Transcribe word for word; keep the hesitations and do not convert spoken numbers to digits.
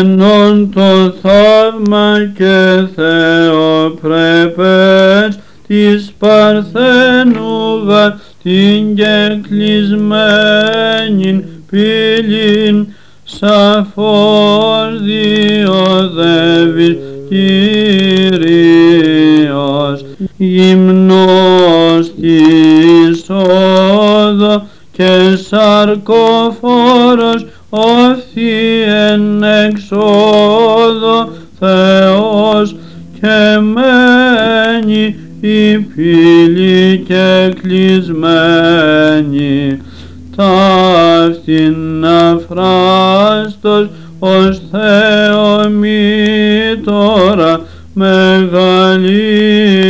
Ενών το θαύμα και θεοπρέπες της Παρθένου γαρ την κεκλεισμένην πύλην σαφώς διοδεύεις Κύριος, γυμνός της όδο και σαρκοφόρος όθη εν εξόδο Θεός και μένει η πύλη κεκλεισμένη. Ταύτην αφράστος ως Θεομήτωρα μεγαλύτερη